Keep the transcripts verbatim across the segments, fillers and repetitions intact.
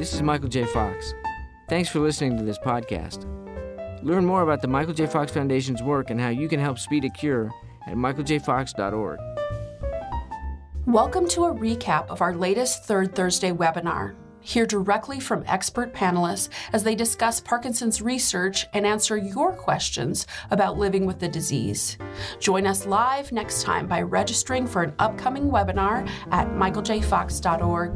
This is Michael J. Fox. Thanks for listening to this podcast. Learn more about the Michael J. Fox Foundation's work and how you can help speed a cure at michael j fox dot org. Welcome to a recap of our latest Third Thursday webinar. Hear directly from expert panelists as they discuss Parkinson's research and answer your questions about living with the disease. Join us live next time by registering for an upcoming webinar at michael j fox dot org.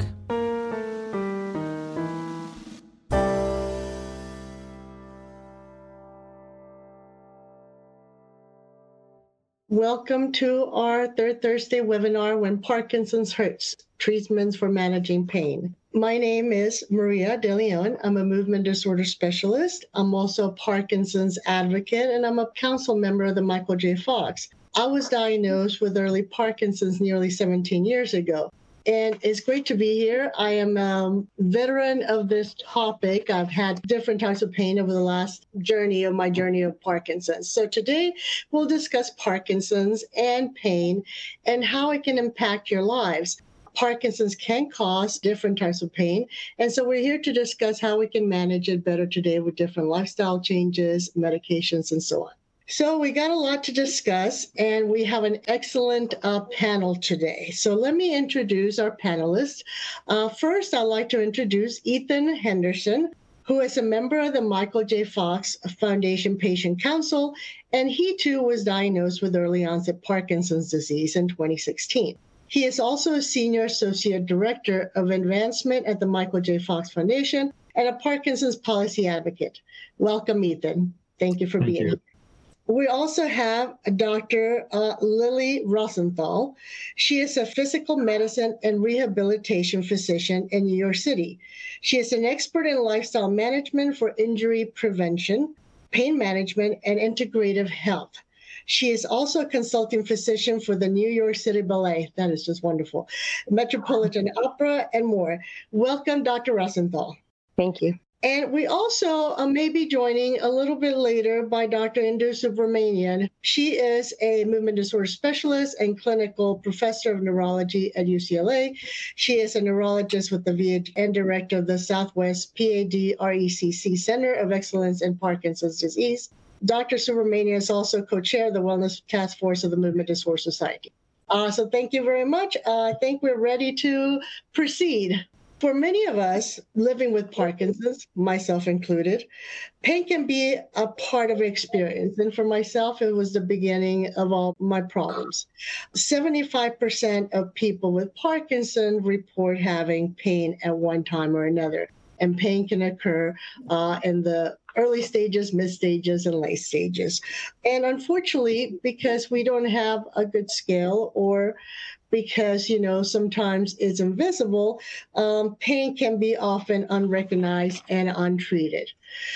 Welcome to our Third Thursday webinar, When Parkinson's Hurts, Treatments for Managing Pain. My name is Maria De Leon. I'm a movement disorder specialist. I'm also a Parkinson's advocate, and I'm a council member of the Michael J. Fox. I was diagnosed with early Parkinson's nearly seventeen years ago. And it's great to be here. I am a veteran of this topic. I've had different types of pain over the last journey of my journey of Parkinson's. So today we'll discuss Parkinson's and pain and how it can impact your lives. Parkinson's can cause different types of pain. And so we're here to discuss how we can manage it better today with different lifestyle changes, medications, and so on. So we got a lot to discuss, and we have an excellent uh, panel today. So let me introduce our panelists. Uh, first, I'd like to introduce Ethan Henderson, who is a member of the Michael J. Fox Foundation Patient Council, and he too was diagnosed with early onset Parkinson's disease in twenty sixteen. He is also a Senior Associate Director of Advancement at the Michael J. Fox Foundation and a Parkinson's policy advocate. Welcome, Ethan. Thank you for Thank being you. here. We also have Doctor Uh, Lily Rosenthal. She is a physical medicine and rehabilitation physician in New York City. She is an expert in lifestyle management for injury prevention, pain management, and integrative health. She is also a consulting physician for the New York City Ballet. That is just wonderful. Metropolitan Opera and more. Welcome, Doctor Rosenthal. Thank you. And we also uh, may be joining a little bit later by Doctor Indu Subramanian. She is a movement disorder specialist and clinical professor of neurology at U C L A. She is a neurologist with the V A and director of the Southwest P A D R E C C Center of Excellence in Parkinson's Disease. Doctor Subramanian is also co-chair of the Wellness Task Force of the Movement Disorder Society. Uh, so thank you very much. Uh, I think we're ready to proceed. For many of us living with Parkinson's, myself included, pain can be a part of experience. And for myself, it was the beginning of all my problems. seventy-five percent of people with Parkinson's report having pain at one time or another. And pain can occur uh, in the early stages, mid stages, and late stages. And unfortunately, because we don't have a good scale, or because, you know, sometimes it's invisible, um, pain can be often unrecognized and untreated.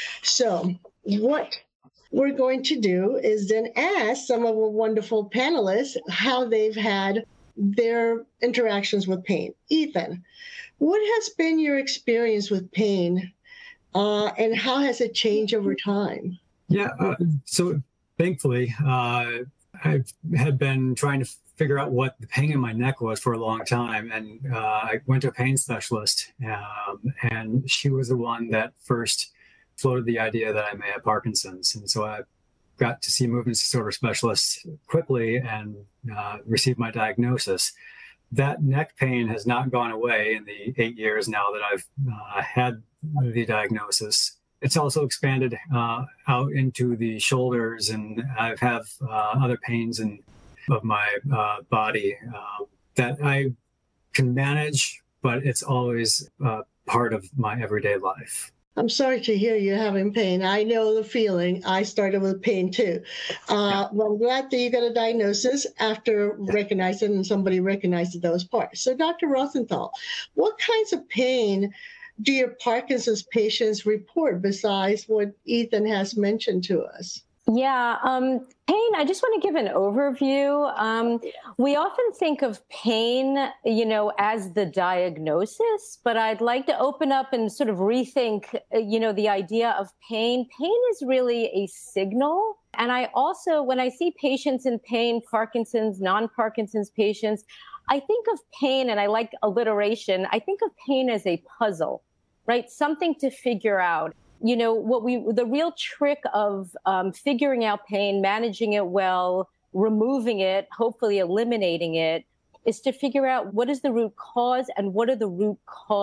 So what we're going to do is then ask some of our wonderful panelists how they've had their interactions with pain. Ethan, what has been your experience with pain, uh, and how has it changed over time? Yeah, uh, so thankfully, uh, I had been trying to figure out what the pain in my neck was for a long time. And uh, I went to a pain specialist, um, and she was the one that first floated the idea that I may have Parkinson's. And so I got to see a movement disorder specialist quickly and uh, received my diagnosis. That neck pain has not gone away in the eight years now that I've uh, had the diagnosis. It's also expanded uh, out into the shoulders, and I have uh, other pains in, of my uh, body uh, that I can manage, but it's always uh, part of my everyday life. I'm sorry to hear you're having pain. I know the feeling. I started with pain too. Uh, well, I'm glad that you got a diagnosis after recognizing and somebody recognized those parts. So Doctor Rosenthal, what kinds of pain do your Parkinson's patients report besides what Ethan has mentioned to us? Yeah, um, pain, I just want to give an overview. Um, we often think of pain, you know, as the diagnosis, but I'd like to open up and sort of rethink, you know, the idea of pain. Pain is really a signal. And I also, when I see patients in pain, Parkinson's, non-Parkinson's patients, I think of pain, and I like alliteration, I think of pain as a puzzle. right? Something to figure out. You know, what we, the real trick of um, figuring out pain, managing it well, removing it, hopefully eliminating it, is to figure out what is the root cause and what are the root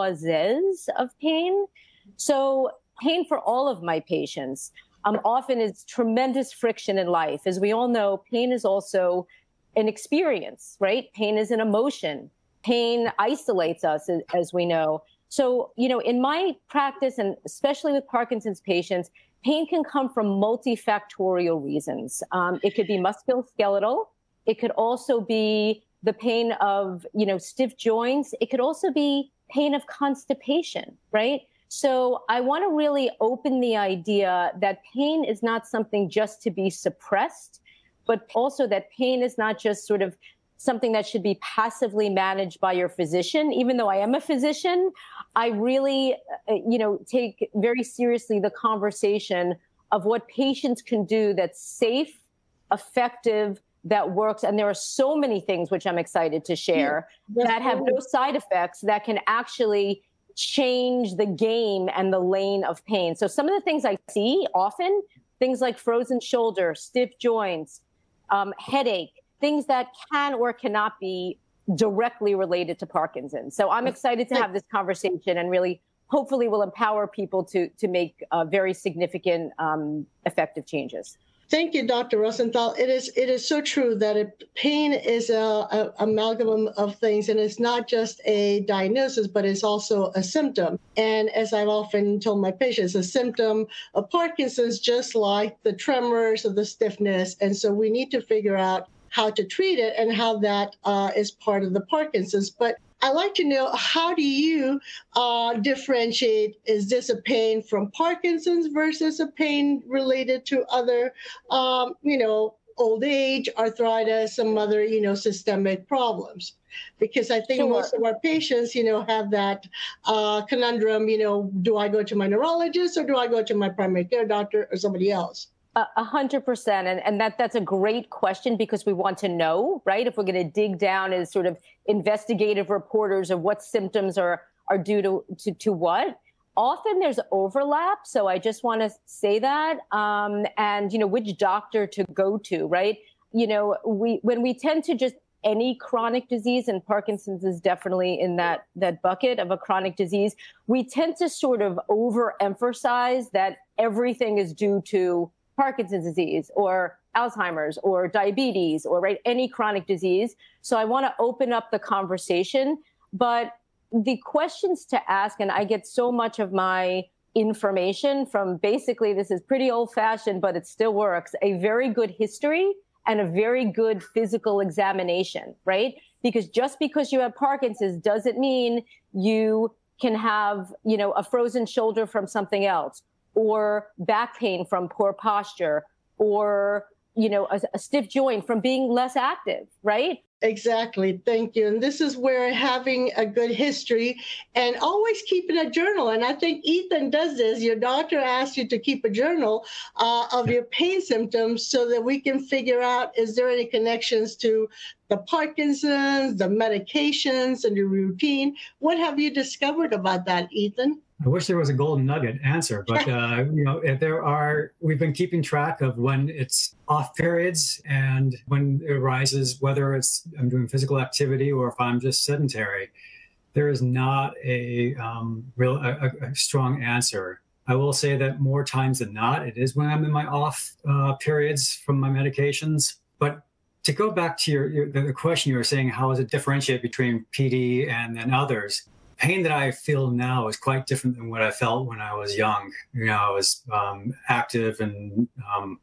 causes of pain. So pain for all of my patients um, often is tremendous friction in life. As we all know, pain is also an experience, right? Pain is an emotion. Pain isolates us, as, as we know. So, you know, in my practice, and especially with Parkinson's patients, pain can come from multifactorial reasons. Um, it could be musculoskeletal. It could also be the pain of, you know, stiff joints. It could also be pain of constipation, right? So I want to really open the idea that pain is not something just to be suppressed, but also that pain is not just sort of something that should be passively managed by your physician. Even though I am a physician, I really, uh, you know, take very seriously the conversation of what patients can do that's safe, effective, that works. And there are so many things which I'm excited to share yeah, that have no side effects that can actually change the game and the lane of pain. So some of the things I see often, things like frozen shoulder, stiff joints, um, headache, things that can or cannot be directly related to Parkinson's. So I'm excited to have this conversation and really hopefully will empower people to, to make uh, very significant um, effective changes. Thank you, Doctor Rosenthal. It is it is so true that it, pain is a, a amalgam of things, and it's not just a diagnosis, but it's also a symptom. And as I've often told my patients, a symptom of Parkinson's, just like the tremors or the stiffness. And so we need to figure out how to treat it and how that uh, is part of the Parkinson's. But I'd like to know, how do you uh, differentiate, is this a pain from Parkinson's versus a pain related to other, um, you know, old age, arthritis, some other, you know, systemic problems? Because I think sure. most of our patients, you know, have that uh, conundrum, you know, do I go to my neurologist or do I go to my primary care doctor or somebody else? A hundred percent. And, and that that's a great question, because we want to know, right? If we're going to dig down as sort of investigative reporters of what symptoms are, are due to, to, to what, often there's overlap. So I just want to say that, um, and, you know, which doctor to go to, right? You know, we, when we tend to just any chronic disease, and Parkinson's is definitely in that, that bucket of a chronic disease, we tend to sort of overemphasize that everything is due to Parkinson's disease or Alzheimer's or diabetes or right any chronic disease. So I want to open up the conversation, but the questions to ask, and I get so much of my information from basically, this is pretty old fashioned, but it still works, a very good history and a very good physical examination, right? Because just because you have Parkinson's doesn't mean you can have, you know, a frozen shoulder from something else, or back pain from poor posture, or, you know, a, a stiff joint from being less active, right? Exactly. Thank you. And this is where having a good history and always keeping a journal. And I think Ethan does this. Your doctor asks you to keep a journal uh, of your pain symptoms so that we can figure out, is there any connections to the Parkinson's, the medications, and the routine? What have you discovered about that, Ethan? I wish there was a golden nugget answer, but uh, you know, if there are, we've been keeping track of when it's off periods and when it arises, whether it's I'm doing physical activity or if I'm just sedentary. There is not a um, real a, a strong answer. I will say that more times than not, it is when I'm in my off uh, periods from my medications. But to go back to your, your the question you were saying, how does it differentiate between P D and then others? Pain that I feel now is quite different than what I felt when I was young. You know, I was um, active and um,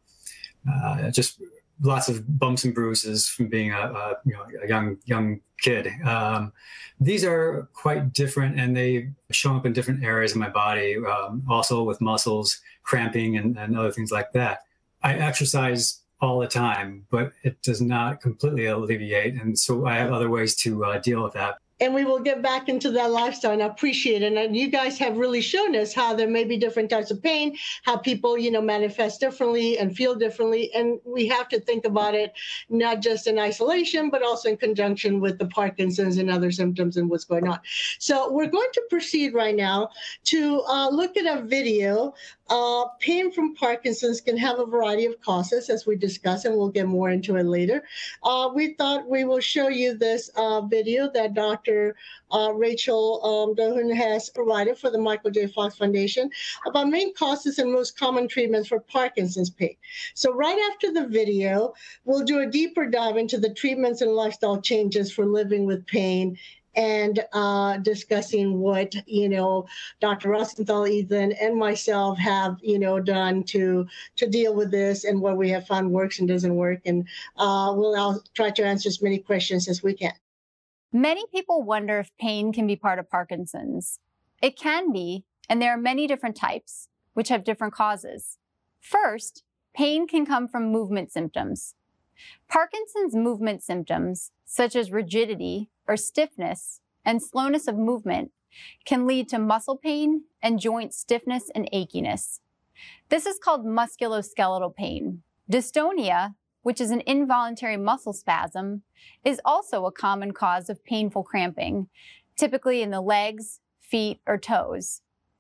uh, just lots of bumps and bruises from being a, a you know a young young kid. Um, these are quite different, and they show up in different areas of my body, um, also with muscles cramping and, and other things like that. I exercise all the time, but it does not completely alleviate, and so I have other ways to uh, deal with that. and we will get back into that lifestyle, and I appreciate it. And you guys have really shown us how there may be different types of pain, how people, you know, manifest differently and feel differently. And we have to think about it not just in isolation, but also in conjunction with the Parkinson's and other symptoms and what's going on. So we're going to proceed right now to uh, look at a video. Uh, pain from Parkinson's can have a variety of causes, as we discussed, and we'll get more into it later. Uh, we thought we will show you this uh, video that Doctor Uh, Rachel um, Dohin has provided for the Michael J. Fox Foundation about main causes and most common treatments for Parkinson's pain. So right after the video, we'll do a deeper dive into the treatments and lifestyle changes for living with pain, and uh, discussing what, you know, Doctor Rosenthal, Ethan, and myself have, you know, done to to deal with this, and what we have found works and doesn't work. And uh, we'll I'll try to answer as many questions as we can. Many people wonder if pain can be part of Parkinson's. It can be, and there are many different types, which have different causes. First, pain can come from movement symptoms. Parkinson's movement symptoms, such as rigidity or stiffness and slowness of movement, can lead to muscle pain and joint stiffness and achiness. This is called musculoskeletal pain. Dystonia, which is an involuntary muscle spasm, is also a common cause of painful cramping, typically in the legs, feet, or toes.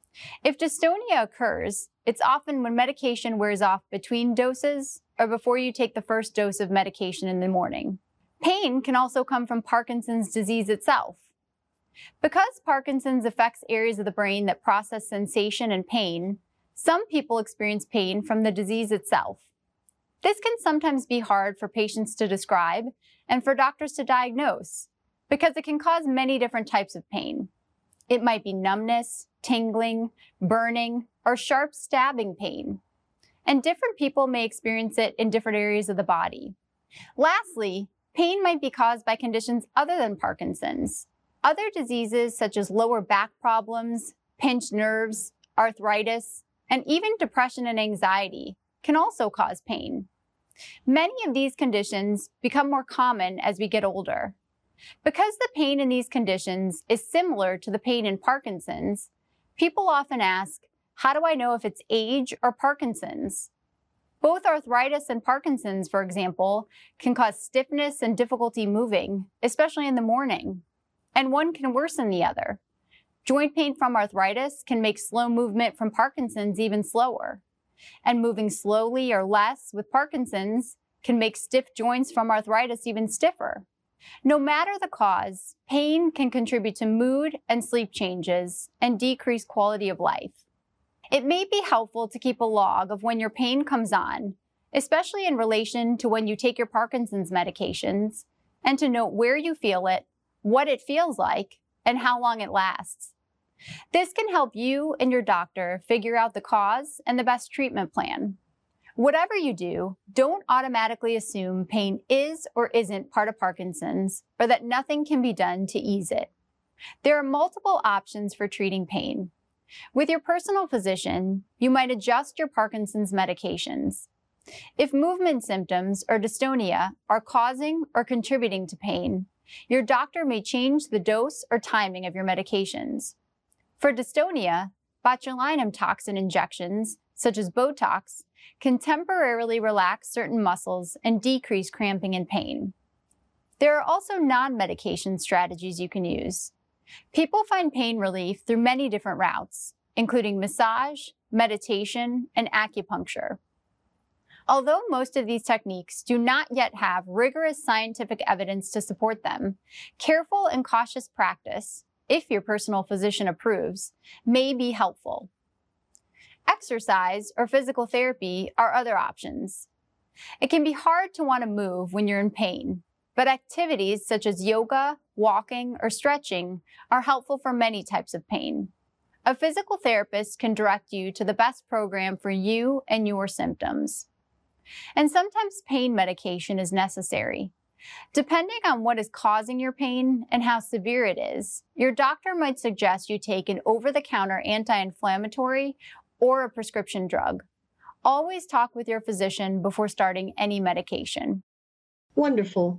If dystonia occurs, it's often when medication wears off between doses or before you take the first dose of medication in the morning. Pain can also come from Parkinson's disease itself. Because Parkinson's affects areas of the brain that process sensation and pain, some people experience pain from the disease itself. This can sometimes be hard for patients to describe and for doctors to diagnose, because it can cause many different types of pain. It might be numbness, tingling, burning, or sharp stabbing pain. And different people may experience it in different areas of the body. Lastly, pain might be caused by conditions other than Parkinson's. Other diseases such as lower back problems, pinched nerves, arthritis, and even depression and anxiety can also cause pain. Many of these conditions become more common as we get older. Because the pain in these conditions is similar to the pain in Parkinson's, people often ask, how do I know if it's age or Parkinson's? Both arthritis and Parkinson's, for example, can cause stiffness and difficulty moving, especially in the morning, and one can worsen the other. Joint pain from arthritis can make slow movement from Parkinson's even slower, and moving slowly or less with Parkinson's can make stiff joints from arthritis even stiffer. No matter the cause, pain can contribute to mood and sleep changes and decrease quality of life. It may be helpful to keep a log of when your pain comes on, especially in relation to when you take your Parkinson's medications, and to note where you feel it, what it feels like, and how long it lasts. This can help you and your doctor figure out the cause and the best treatment plan. Whatever you do, don't automatically assume pain is or isn't part of Parkinson's, or that nothing can be done to ease it. There are multiple options for treating pain. With your personal physician, you might adjust your Parkinson's medications. If movement symptoms or dystonia are causing or contributing to pain, your doctor may change the dose or timing of your medications. For dystonia, botulinum toxin injections, such as Botox, can temporarily relax certain muscles and decrease cramping and pain. There are also non-medication strategies you can use. People find pain relief through many different routes, including massage, meditation, and acupuncture. Although most of these techniques do not yet have rigorous scientific evidence to support them, careful and cautious practice, if your personal physician approves, may be helpful. Exercise or physical therapy are other options. It can be hard to want to move when you're in pain, but activities such as yoga, walking, or stretching are helpful for many types of pain. A physical therapist can direct you to the best program for you and your symptoms. And sometimes pain medication is necessary. Depending on what is causing your pain and how severe it is, your doctor might suggest you take an over-the-counter anti-inflammatory or a prescription drug. Always talk with your physician before starting any medication. Wonderful.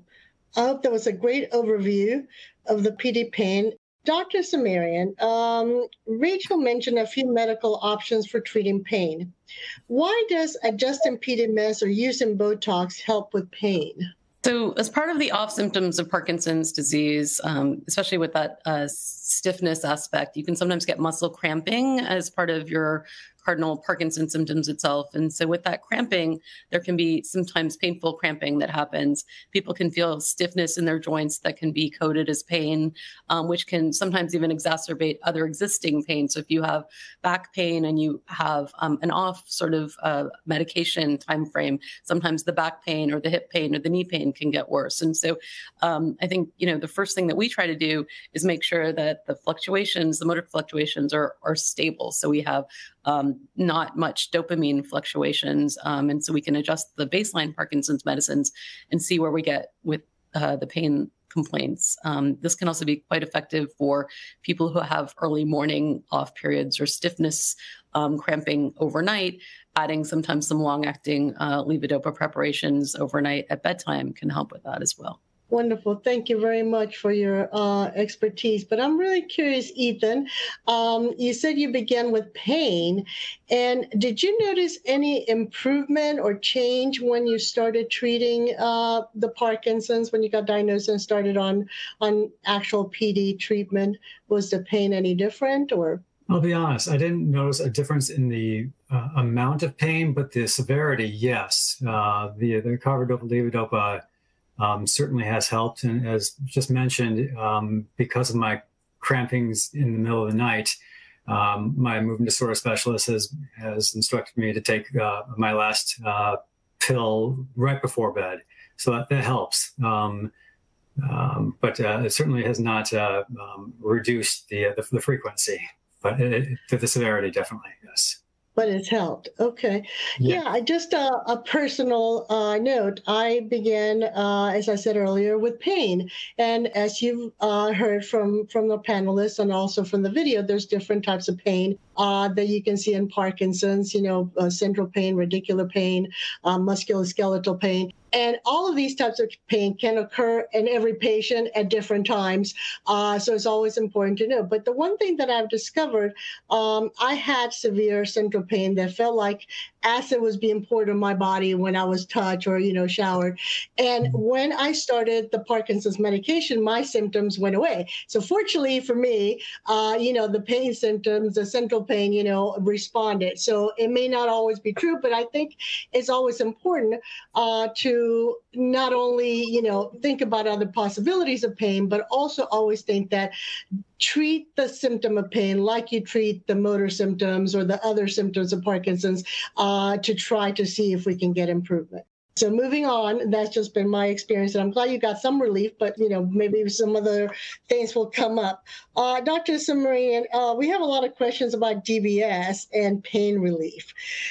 I hope that was a great overview of the P D pain. Doctor Samarian, um, Rachel mentioned a few medical options for treating pain. Why does adjusting P D M S or using Botox help with pain? So as part of the off symptoms of Parkinson's disease, um, especially with that uh, stiffness aspect, you can sometimes get muscle cramping as part of your cardinal Parkinson's symptoms itself. And so with that cramping, there can be sometimes painful cramping that happens. People can feel stiffness in their joints that can be coded as pain, um, which can sometimes even exacerbate other existing pain. So if you have back pain and you have um, an off sort of uh, medication time frame, sometimes the back pain or the hip pain or the knee pain can get worse. And so um, I think, you know, the first thing that we try to do is make sure that the fluctuations, the motor fluctuations are, are stable. So we have Um, not much dopamine fluctuations. Um, and so we can adjust the baseline Parkinson's medicines and see where we get with uh, the pain complaints. Um, this can also be quite effective for people who have early morning off periods or stiffness, um, cramping overnight. Adding sometimes some long-acting uh, levodopa preparations overnight at bedtime can help with that as well. Wonderful. Thank you very much for your uh, expertise. But I'm really curious, Ethan, um, you said you began with pain. And did you notice any improvement or change when you started treating uh, the Parkinson's, when you got diagnosed and started on, on actual P D treatment? Was the pain any different or? I'll be honest, I didn't notice a difference in the uh, amount of pain, but the severity, yes. Uh, the, the carbidopa levodopa Um, certainly has helped. And as just mentioned, um, because of my crampings in the middle of the night, um, my movement disorder specialist has, has instructed me to take uh, my last uh, pill right before bed. So that, that helps. Um, um, but uh, it certainly has not uh, um, reduced the, the, the frequency, but it, it, the severity definitely, yes. But it's helped. Okay. Yeah, yeah just a, a personal uh, note. I began, uh, as I said earlier, with pain. And as you've uh, heard from, from the panelists and also from the video, there's different types of pain uh, that you can see in Parkinson's, you know, uh, central pain, radicular pain, uh, musculoskeletal pain. And all of these types of pain can occur in every patient at different times. Uh, so it's always important to know. But the one thing that I've discovered, um, I had severe central pain that felt like acid was being poured on my body when I was touched or, you know, showered. And when I started the Parkinson's medication, my symptoms went away. So fortunately for me, uh, you know, the pain symptoms, the central pain, you know, responded. So it may not always be true, but I think it's always important uh, to not only, you know, think about other possibilities of pain, but also always think that treat the symptom of pain like you treat the motor symptoms or the other symptoms of Parkinson's uh, to try to see if we can get improvement. So moving on, that's just been my experience. And I'm glad you got some relief, but, you know, maybe some other things will come up. Uh, Doctor Samarian, uh, we have a lot of questions about D B S and pain relief.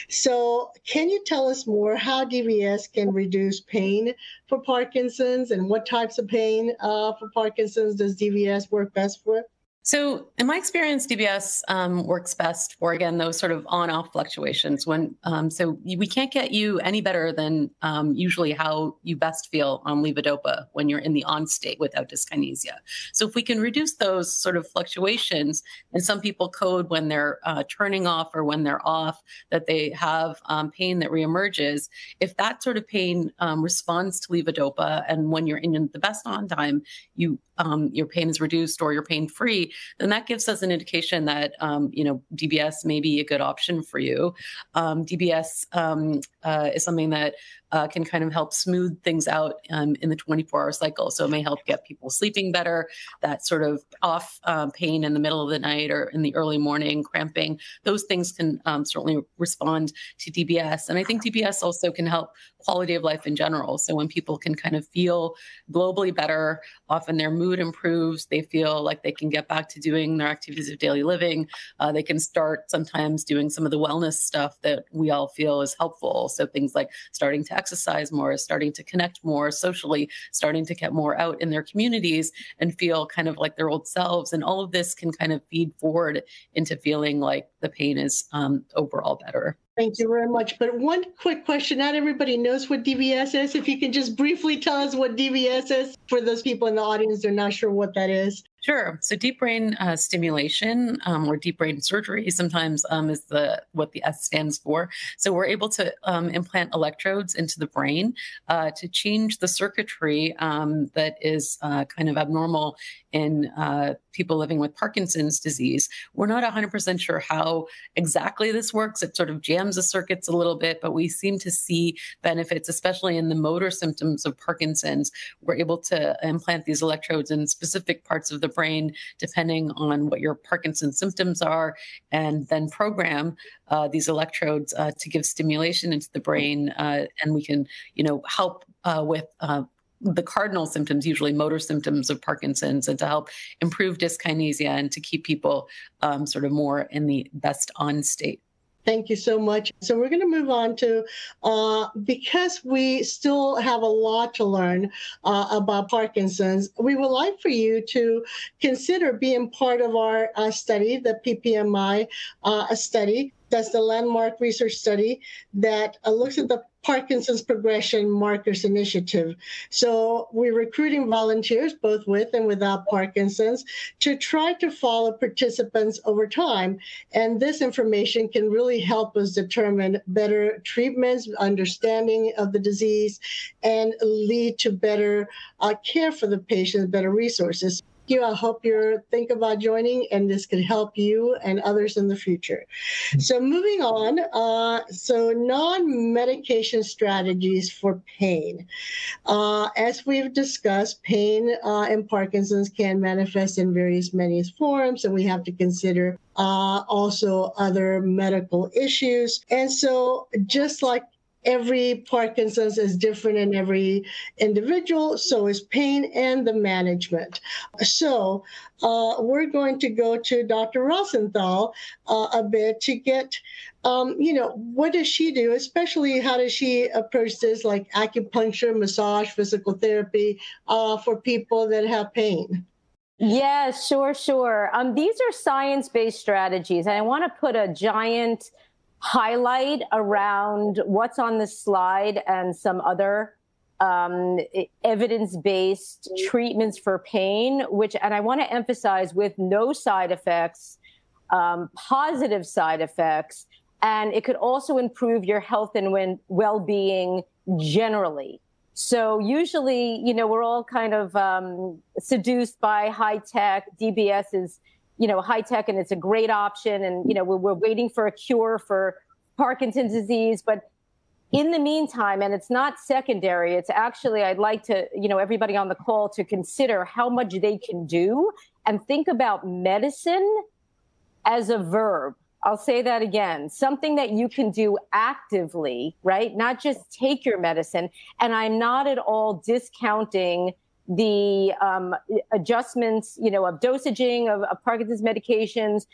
So can you tell us more how D B S can reduce pain for Parkinson's and what types of pain uh, for Parkinson's does D B S work best for? So in my experience, D B S um, works best for, again, those sort of on-off fluctuations. When um, So we can't get you any better than um, usually how you best feel on levodopa when you're in the on state without dyskinesia. So if we can reduce those sort of fluctuations, and some people code when they're uh, turning off or when they're off, that they have um, pain that reemerges. If that sort of pain um, responds to levodopa, and when you're in the best on time, you um, your pain is reduced or you're pain-free, then that gives us an indication that, um, you know, D B S may be a good option for you. Um, D B S um, uh, is something that uh, can kind of help smooth things out um, in the twenty-four hour cycle. So it may help get people sleeping better. That sort of off um, pain in the middle of the night or in the early morning, cramping, those things can um, certainly respond to D B S. And I think D B S also can help quality of life in general. So when people can kind of feel globally better, often their mood improves, they feel like they can get back to doing their activities of daily living. Uh, they can start sometimes doing some of the wellness stuff that we all feel is helpful. So things like starting to exercise more, starting to connect more socially, starting to get more out in their communities and feel kind of like their old selves. And all of this can kind of feed forward into feeling like the pain is um, overall better. Thank you very much. But one quick question. Not everybody knows what D B S is. If you can just briefly tell us what D B S is for those people in the audience that are not sure what that is. Sure. So deep brain uh, stimulation um, or deep brain surgery sometimes um, is the what the S stands for. So we're able to um, implant electrodes into the brain uh, to change the circuitry um, that is uh, kind of abnormal in uh, people living with Parkinson's disease. We're not one hundred percent sure how exactly this works. It sort of jams the circuits a little bit, but we seem to see benefits, especially in the motor symptoms of Parkinson's. We're able to implant these electrodes in specific parts of the brain, depending on what your Parkinson's symptoms are, and then program uh, these electrodes uh, to give stimulation into the brain, uh, and we can, you know, help uh, with uh, the cardinal symptoms, usually motor symptoms of Parkinson's, and to help improve dyskinesia and to keep people um, sort of more in the best on state. Thank you so much. So we're going to move on to, uh, because we still have a lot to learn uh, about Parkinson's, we would like for you to consider being part of our uh, study, the P P M I uh, study. That's the landmark research study that uh, looks at the Parkinson's Progression Markers Initiative. So we're recruiting volunteers, both with and without Parkinson's, to try to follow participants over time. And this information can really help us determine better treatments, understanding of the disease, and lead to better uh, care for the patients, better resources. You. I hope you think about joining, and this could help you and others in the future. So moving on, uh, so non-medication strategies for pain. Uh, as we've discussed, pain uh, in Parkinson's can manifest in various many forms, and we have to consider uh, also other medical issues. And so just like every Parkinson's is different in every individual, so is pain and the management. So uh, we're going to go to Doctor Rosenthal uh, a bit to get, um, you know, what does she do, especially how does she approach this, like acupuncture, massage, physical therapy uh, for people that have pain? Yeah, sure, sure. Um, these are science-based strategies, and I want to put a giant highlight around what's on the slide and some other um, evidence-based treatments for pain, which, and I want to emphasize, with no side effects, um, positive side effects, and it could also improve your health and well-being generally. So usually, you know, we're all kind of um, seduced by high tech. D B S is, you know, high tech, and it's a great option. And, you know, we're, we're waiting for a cure for Parkinson's disease. But in the meantime, and it's not secondary, it's actually, I'd like to, you know, everybody on the call to consider how much they can do and think about medicine as a verb. I'll say that again, something that you can do actively, right? Not just take your medicine. And I'm not at all discounting the um, adjustments, you know, of dosaging of, of Parkinson's medications,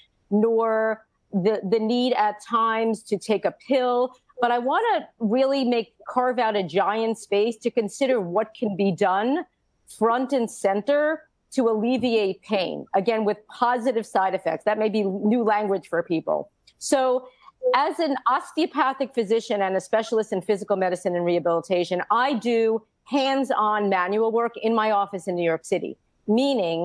nor the, the need at times to take a pill. But I want to really make carve out a giant space to consider what can be done front and center to alleviate pain, again, with positive side effects. That may be new language for people. So as an osteopathic physician and a specialist in physical medicine and rehabilitation, I do hands-on manual work in my office in New York City, meaning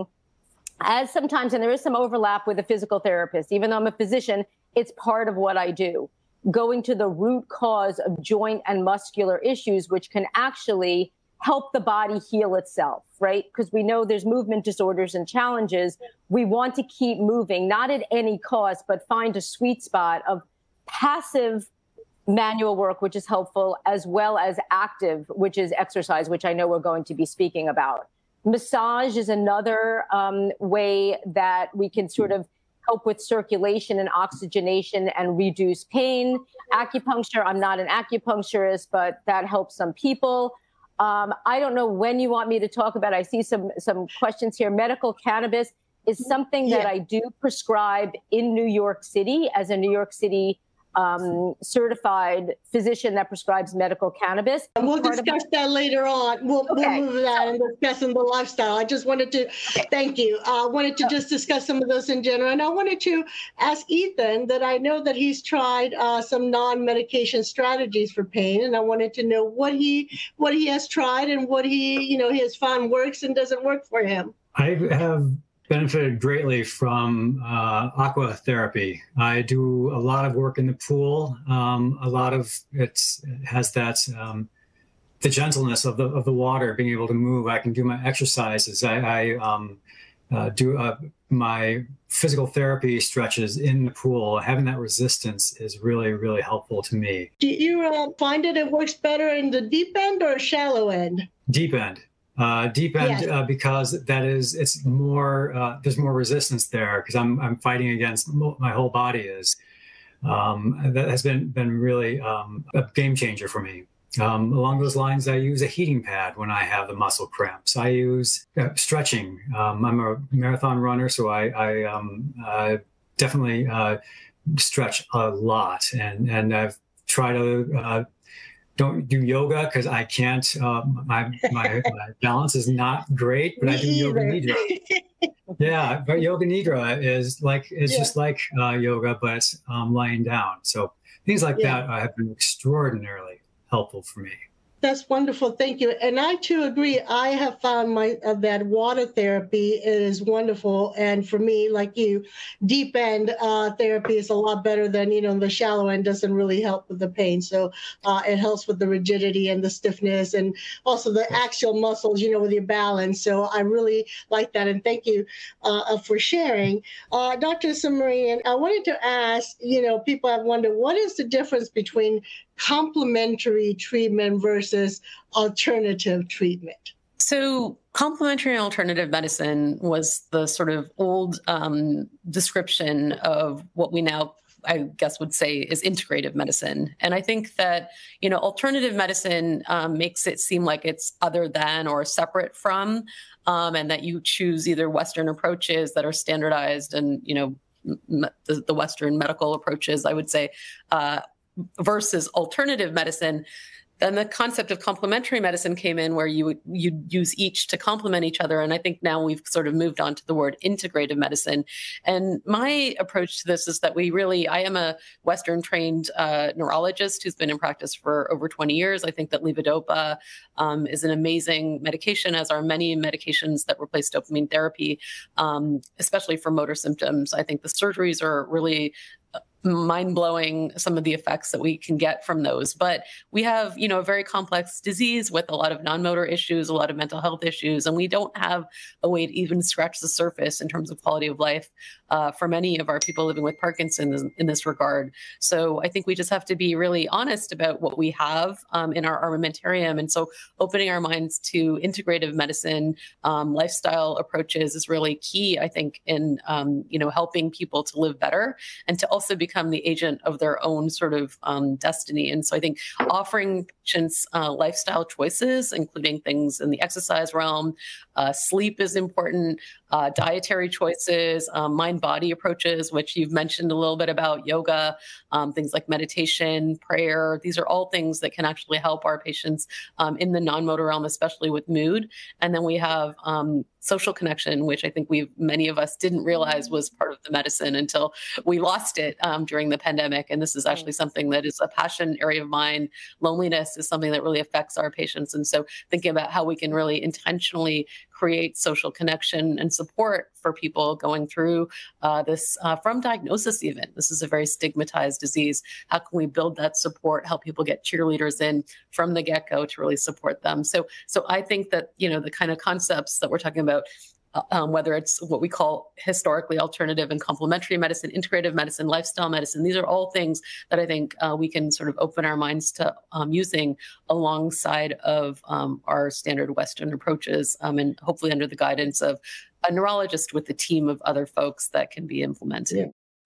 as sometimes, and there is some overlap with a physical therapist, even though I'm a physician, it's part of what I do, going to the root cause of joint and muscular issues, which can actually help the body heal itself, right? Because we know there's movement disorders and challenges. We want to keep moving, not at any cost, but find a sweet spot of passive manual work, which is helpful, as well as active, which is exercise, which I know we're going to be speaking about. Massage is another um, way that we can sort of help with circulation and oxygenation and reduce pain. Acupuncture, I'm not an acupuncturist, but that helps some people. Um, I don't know when you want me to talk about it. I see some, some questions here. Medical cannabis is something that yeah. I do prescribe in New York City as a New York City um, certified physician that prescribes medical cannabis. And we'll Part discuss of- that later on. We'll, Okay. we'll move that and discussing the lifestyle. I just wanted to, Okay. thank you. I uh, wanted to just discuss some of those in general. And I wanted to ask Ethan that I know that he's tried uh, some non-medication strategies for pain. And I wanted to know what he what he has tried and what he, you know, he has found works and doesn't work for him. I have benefited greatly from uh, aqua therapy. I do a lot of work in the pool. Um, a lot of it's, it has that um, the gentleness of the of the water, being able to move. I can do my exercises. I, I um, uh, do uh, my physical therapy stretches in the pool. Having that resistance is really, really helpful to me. Do you uh, find that it works better in the deep end or shallow end? Deep end. Uh, deep end, Yes. uh, because that is, it's more, uh, there's more resistance there because I'm, I'm fighting against, my whole body is, um, that has been, been really um, a game changer for me. Um, along those lines, I use a heating pad when I have the muscle cramps. I use uh, stretching. Um, I'm a marathon runner, so I, I um, uh, definitely uh, stretch a lot, and, and I've tried to, uh, don't do yoga because I can't. Uh, my, my my balance is not great, but Me I do yoga either. nidra. Yeah, but yoga nidra is like it's Yeah. just like uh, yoga, but it's um, lying down. So things like Yeah. that uh, have been extraordinarily helpful for me. That's wonderful. Thank you. And I too agree. I have found my uh, that water therapy is wonderful. And for me, like you, deep end uh, therapy is a lot better than, you know, the shallow end doesn't really help with the pain. So uh, it helps with the rigidity and the stiffness and also the axial muscles, you know, with your balance. So I really like that. And thank you uh, for sharing. Uh, Doctor Subramanian, I wanted to ask, you know, people have wondered, what is the difference between complementary treatment versus alternative treatment? So complementary and alternative medicine was the sort of old um, description of what we now, I guess, would say is integrative medicine. And I think that, you know, alternative medicine um, makes it seem like it's other than or separate from, um, and that you choose either Western approaches that are standardized and, you know, m- the, the Western medical approaches, I would say, uh, versus alternative medicine. Then the concept of complementary medicine came in where you would you use each to complement each other. And I think now we've sort of moved on to the word integrative medicine. And my approach to this is that we really, I am a Western trained uh, neurologist who's been in practice for over twenty years. I think that levodopa um, is an amazing medication, as are many medications that replace dopamine therapy, um, especially for motor symptoms. I think the surgeries are really mind-blowing, some of the effects that we can get from those. But we have, you know, a very complex disease with a lot of non-motor issues, a lot of mental health issues, and we don't have a way to even scratch the surface in terms of quality of life uh, for many of our people living with Parkinson's in, in this regard. So I think we just have to be really honest about what we have um, in our armamentarium. And so opening our minds to integrative medicine, um, lifestyle approaches is really key, I think, in, um, you know, helping people to live better and to also become the agent of their own sort of um, destiny. And so I think offering patients uh, lifestyle choices, including things in the exercise realm, uh, sleep is important, uh, dietary choices, um, mind-body approaches, which you've mentioned a little bit about, yoga, um, things like meditation, prayer. These are all things that can actually help our patients um, in the non-motor realm, especially with mood. And then we have um, social connection, which I think we many of us didn't realize was part of the medicine until we lost it um, during the pandemic. And this is actually something that is a passion area of mine. Loneliness is something that really affects our patients. And so thinking about how we can really intentionally create social connection and support for people going through uh, this uh, from diagnosis even. This is a very stigmatized disease. How can we build that support, help people get cheerleaders in from the get-go to really support them? So, so I think that, you know, the kind of concepts that we're talking about, Um, whether it's what we call historically alternative and complementary medicine, integrative medicine, lifestyle medicine. These are all things that I think uh, we can sort of open our minds to um, using alongside of um, our standard Western approaches, um, and hopefully under the guidance of a neurologist with a team of other folks that can be implemented. Yeah.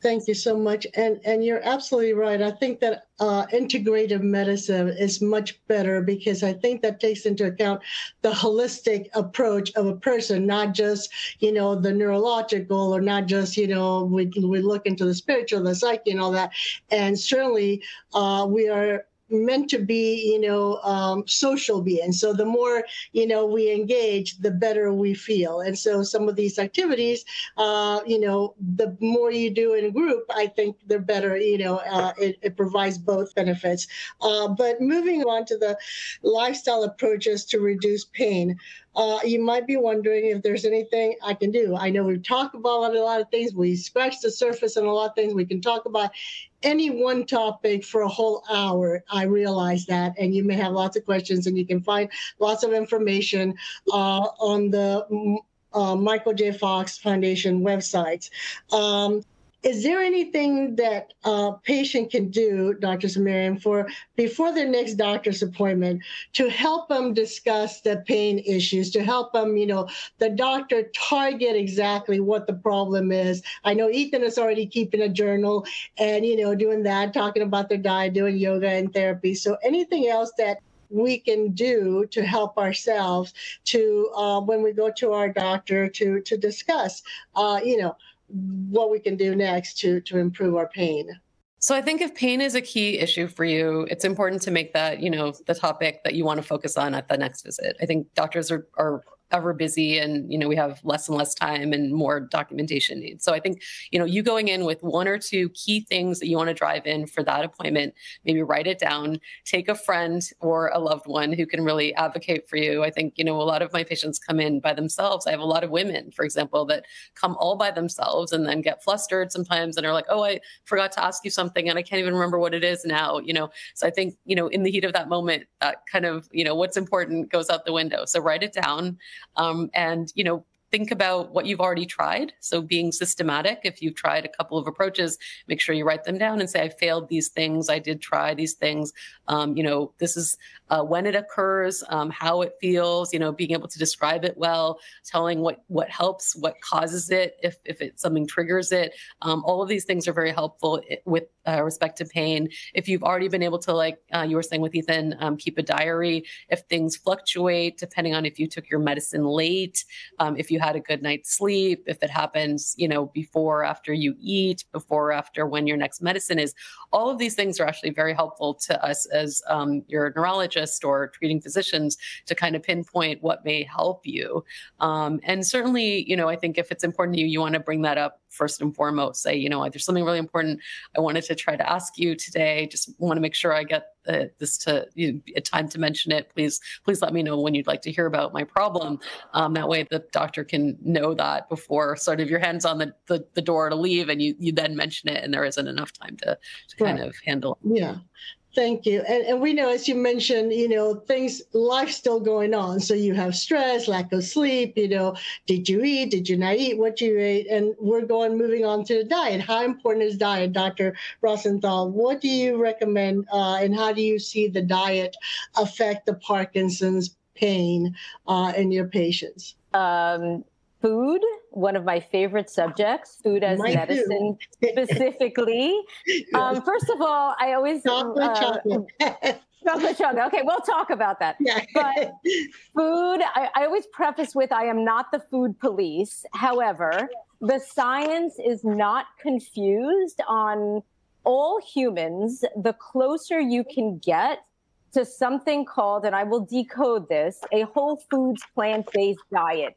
Thank you so much. And and you're absolutely right. I think that uh, integrative medicine is much better because I think that takes into account the holistic approach of a person, not just, you know, the neurological or not just, you know, we, we look into the spiritual, the psyche and all that. And certainly uh, we are meant to be, you know, um, social beings. So the more, you know, we engage, the better we feel. And so some of these activities, uh, you know, the more you do in a group, I think the better, you know, uh, it, it provides both benefits. Uh, but moving on to the lifestyle approaches to reduce pain, uh, you might be wondering if there's anything I can do. I know we've talked about a lot of things. We scratched the surface on a lot of things we can talk about. Any one topic for a whole hour, I realize that, and you may have lots of questions, and you can find lots of information uh, on the uh, Michael J. Fox Foundation websites. Um, Is there anything that a patient can do, Doctor Samarian, for before their next doctor's appointment to help them discuss the pain issues, to help them, you know, the doctor target exactly what the problem is? I know Ethan is already keeping a journal and, you know, doing that, talking about their diet, doing yoga and therapy. So anything else that we can do to help ourselves to, uh, when we go to our doctor to, to discuss, uh, you know, what we can do next to to improve our pain. So I think if pain is a key issue for you, it's important to make that, you know, the topic that you want to focus on at the next visit. I think doctors are, are ever busy and, you know, we have less and less time and more documentation needs. So I think, you know, you going in with one or two key things that you want to drive in for that appointment, maybe write it down, take a friend or a loved one who can really advocate for you. I think, you know, a lot of my patients come in by themselves. I have a lot of women, for example, that come all by themselves and then get flustered sometimes and are like, oh, I forgot to ask you something and I can't even remember what it is now, you know. So I think, you know, in the heat of that moment, that kind of, you know, what's important goes out the window. So write it down. Um, and, you know, think about what you've already tried. So being systematic, if you've tried a couple of approaches, make sure you write them down and say, I failed these things. I did try these things. Um, you know, this is uh, when it occurs, um, how it feels, you know, being able to describe it well, telling what, what helps, what causes it, if, if it something triggers it. Um, all of these things are very helpful with uh, respect to pain. If you've already been able to, like uh, you were saying with Ethan, um, keep a diary, if things fluctuate, depending on if you took your medicine late, um, if you had a good night's sleep, if it happens, you know, before, or after you eat, before, or after when your next medicine is, all of these things are actually very helpful to us as um, your neurologist or treating physicians to kind of pinpoint what may help you. Um, and certainly, you know, I think if it's important to you, you want to bring that up first and foremost. Say, you know, there's something really important I wanted to try to ask you today. Just want to make sure I get uh, this to you know, a time to mention it. Please, please let me know when you'd like to hear about my problem. Um, that way the doctor can know that before sort of your hands on the, the, the door to leave and you, you then mention it and there isn't enough time to, to kind Right. of handle. Yeah. Thank you. And, and we know, as you mentioned, you know, things, life's still going on. So you have stress, lack of sleep, you know, did you eat? Did you not eat what you ate? And we're going, moving on to the diet. How important is diet, Doctor Rosenthal? What do you recommend uh, and how do you see the diet affect the Parkinson's pain uh, in your patients? Um, food, one of my favorite subjects, food as Mine medicine specifically. Um, first of all, I always Chocolate, uh, chocolate. chocolate, chocolate. Okay, we'll talk about that. Yeah. But food, I, I always preface with, I am not the food police. However, the science is not confused on all humans. The closer you can get to something called, and I will decode this, a whole foods plant-based diet.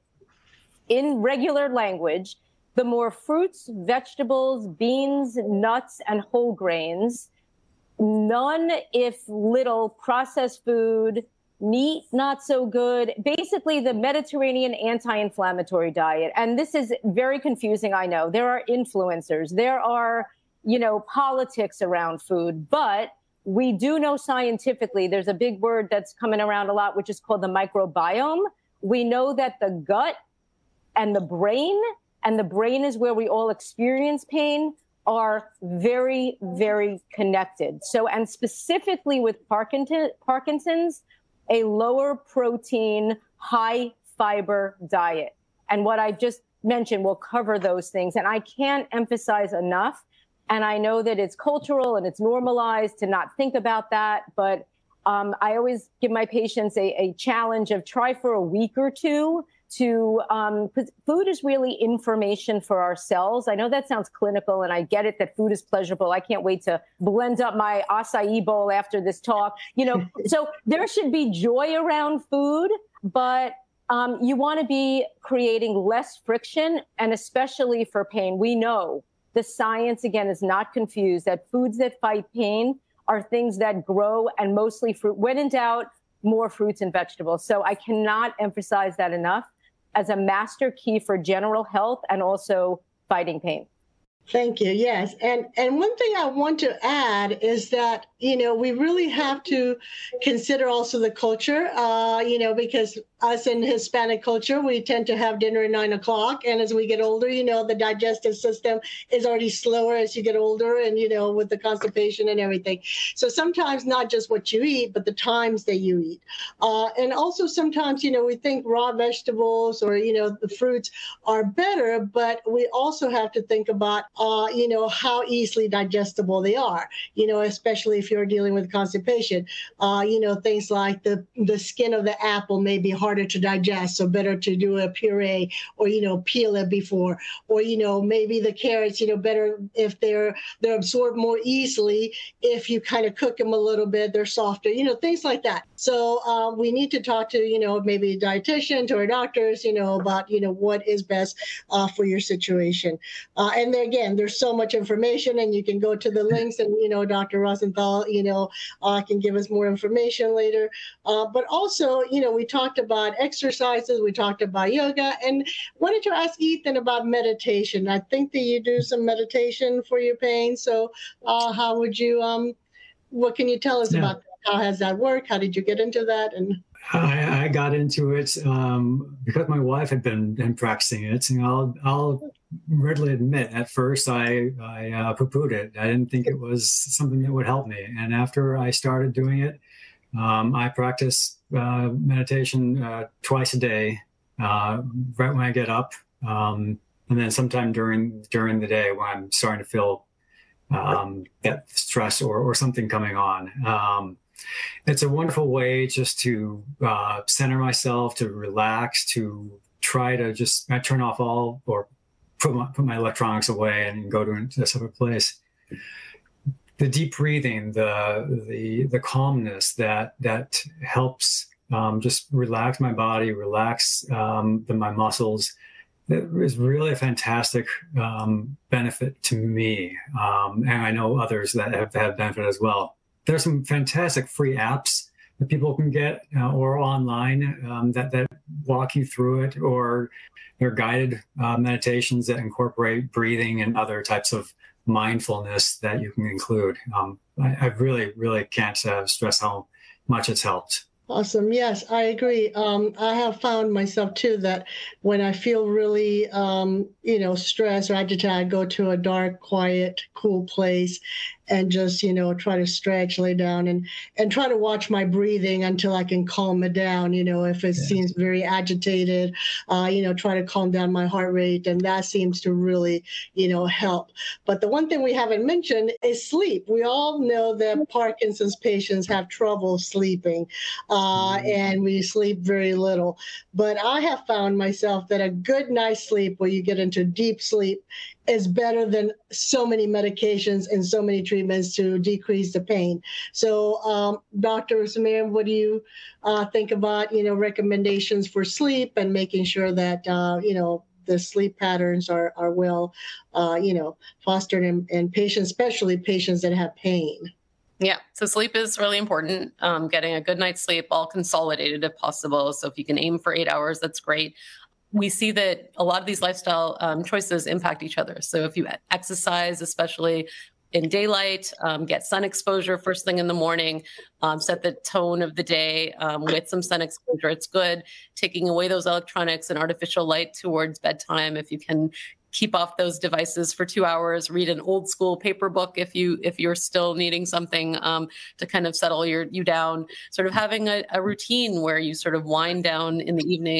In regular language, the more fruits, vegetables, beans, nuts, and whole grains, none, if little, processed food, meat, not so good, basically the Mediterranean anti-inflammatory diet. And this is very confusing, I know. There are influencers, there are, you know, politics around food, but we do know scientifically, there's a big word that's coming around a lot, which is called the microbiome. We know that the gut and the brain, and the brain is where we all experience pain, are very, very connected. So, and specifically with Parkinson's, a lower protein, high fiber diet. And what I just mentioned will cover those things. And I can't emphasize enough And I know that it's cultural and it's normalized to not think about that. But um, I always give my patients a, a challenge of try for a week or two to, um, because food is really information for our cells. I know that sounds clinical, and I get it that food is pleasurable. I can't wait to blend up my acai bowl after this talk. You know, so there should be joy around food, but um, you want to be creating less friction, and especially for pain. We know the science, again, is not confused, that foods that fight pain are things that grow, and mostly fruit. When in doubt, more fruits and vegetables. So I cannot emphasize that enough as a master key for general health and also fighting pain. Thank you. Yes. And and one thing I want to add is that, you know, we really have to consider also the culture, uh, you know, because us in Hispanic culture, we tend to have dinner at nine o'clock. And as we get older, you know, the digestive system is already slower as you get older and, you know, with the constipation and everything. So sometimes not just what you eat, but the times that you eat. Uh, and also sometimes, you know, we think raw vegetables or, you know, the fruits are better, but we also have to think about Uh, you know, how easily digestible they are, you know, especially if you're dealing with constipation. Uh, you know, things like the, the skin of the apple may be harder to digest, so better to do a puree or, you know, peel it before. Or, you know, maybe the carrots, you know, better if they're they're absorbed more easily if you kind of cook them a little bit, they're softer, you know, things like that. So um, we need to talk to, you know, maybe a dietitian, to our doctors, you know, about, you know, what is best uh, for your situation. Uh, and then again, there's so much information, and you can go to the links, and, you know, Doctor Rosenthal, you know, uh, can give us more information later. Uh, but also, you know, we talked about exercises, we talked about yoga, and wanted to ask Ethan about meditation. I think that you do some meditation for your pain. So uh, how would you, um, what can you tell us yeah. about that? How has that worked? How did you get into that? And I, I got into it um, because my wife had been, been practicing it. And I'll, I'll readily admit, at first I, I uh, poo-pooed it. I didn't think it was something that would help me. And after I started doing it, um, I practice uh, meditation uh, twice a day, uh, right when I get up, um, and then sometime during during the day when I'm starting to feel um, that stress or, or something coming on. Um, It's a wonderful way just to uh, center myself, to relax, to try to just I turn off all or put my, put my electronics away and go to a separate place. The deep breathing, the the the calmness that that helps um, just relax my body, relax um, the, my muscles. It is really a fantastic um, benefit to me, um, and I know others that have had benefit as well. There's some fantastic free apps that people can get uh, or online um, that, that walk you through it, or they're guided uh, meditations that incorporate breathing and other types of mindfulness that you can include. Um, I, I really, really can't uh, stress how much it's helped. Awesome. Yes, I agree. Um, I have found myself too that when I feel really, um, you know, stressed or agitated, I go to a dark, quiet, cool place and just, you know, try to stretch, lay down, and and try to watch my breathing until I can calm it down. You know, if it yeah. seems very agitated, uh, you know, try to calm down my heart rate, and that seems to really, you know, help. But the one thing we haven't mentioned is sleep. We all know that Parkinson's patients have trouble sleeping. Uh, and we sleep very little. But I have found myself that a good night's sleep, where you get into deep sleep, is better than so many medications and so many treatments to decrease the pain. So, um, Doctor Samir, what do you uh, think about, you know, recommendations for sleep and making sure that, uh, you know, the sleep patterns are, are well, uh, you know, fostered in, in patients, especially patients that have pain? Yeah, so sleep is really important. Um, getting a good night's sleep, all consolidated if possible. So if you can aim for eight hours, that's great. We see that a lot of these lifestyle um, choices impact each other. So if you exercise, especially in daylight, um, get sun exposure first thing in the morning, um, set the tone of the day um, with some sun exposure, it's good. Taking away those electronics and artificial light towards bedtime, if you can keep off those devices for two hours, read an old school paper book if you if you're still needing something um, to kind of settle your you down. Sort of having a, a routine where you sort of wind down in the evening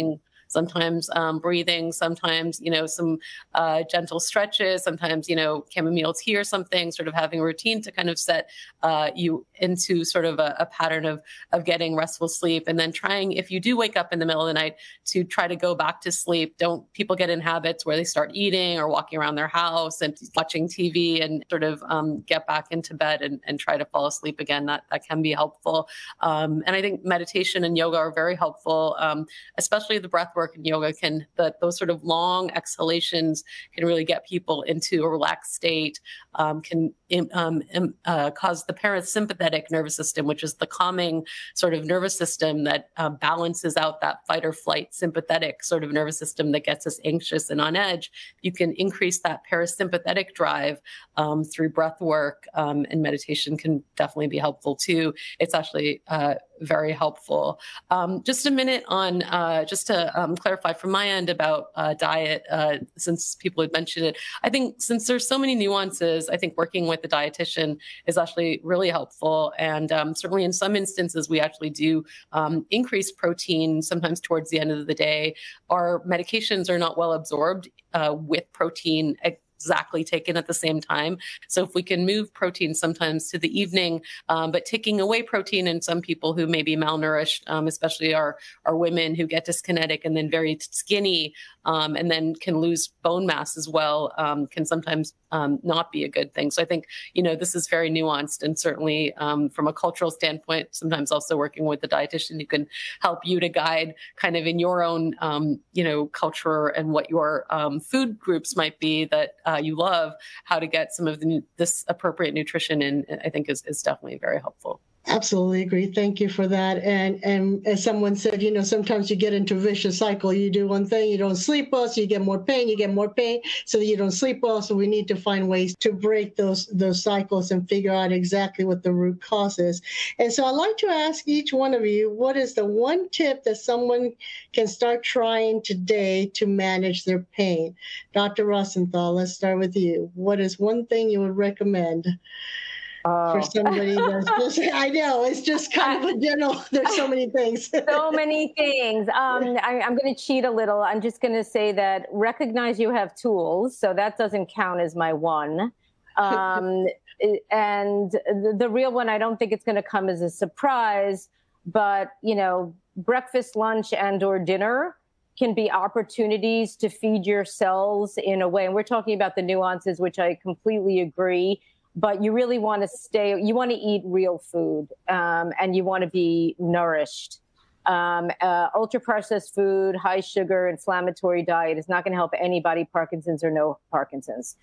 sometimes um, breathing, sometimes, you know, some uh, gentle stretches, sometimes, you know, chamomile tea or something, sort of having a routine to kind of set uh, you into sort of a, a pattern of, of getting restful sleep. And then trying, if you do wake up in the middle of the night, to try to go back to sleep. Don't people get in habits where they start eating or walking around their house and watching T V and sort of um, get back into bed and, and try to fall asleep again. That, that can be helpful. Um, and I think meditation and yoga are very helpful, um, especially the breath work and yoga can, the, those sort of long exhalations can really get people into a relaxed state, um, can um, uh, cause the parasympathetic nervous system, which is the calming sort of nervous system that uh, balances out that fight or flight sympathetic sort of nervous system that gets us anxious and on edge. You can increase that parasympathetic drive um, through breath work, um, and meditation can definitely be helpful too. It's actually uh, very helpful. Um, just a minute on, uh, just to um, clarify from my end about uh, diet, uh, since people had mentioned it. I think since there's so many nuances, I think working with a dietitian is actually really helpful. And um, certainly in some instances, we actually do um, increase protein sometimes towards the end of the day. Our medications are not well absorbed uh, with protein exactly taken at the same time. So if we can move protein sometimes to the evening, um, but taking away protein in some people who may be malnourished, um, especially our, our women who get dyskinetic and then very skinny, um, and then can lose bone mass as well, um, can sometimes um, not be a good thing. So I think, you know, this is very nuanced, and certainly um, from a cultural standpoint, sometimes also working with a dietitian who can help you to guide kind of in your own, um, you know, culture and what your um, food groups might be that uh, you love, how to get some of the, this appropriate nutrition in, I think is, is definitely very helpful. Absolutely agree. Thank you for that. And and as someone said, you know, sometimes you get into a vicious cycle. You do one thing, you don't sleep well, so you get more pain, you get more pain, so you don't sleep well. So we need to find ways to break those those cycles and figure out exactly what the root cause is. And so I'd like to ask each one of you, what is the one tip that someone can start trying today to manage their pain? Doctor Rosenthal, let's start with you. What is one thing you would recommend? Oh. For somebody that's just, I know, it's just kind of a general, there's so many things. So many things. Um, I, I'm going to cheat a little. I'm just going to say that recognize you have tools. So that doesn't count as my one. Um, and the, the real one, I don't think it's going to come as a surprise, but, you know, breakfast, lunch, and or dinner can be opportunities to feed your cells in a way. And we're talking about the nuances, which I completely agree. But you really want to stay, you want to eat real food, um, and you want to be nourished. Um, uh, ultra processed food, high sugar, inflammatory diet is not going to help anybody, Parkinson's or no Parkinson's.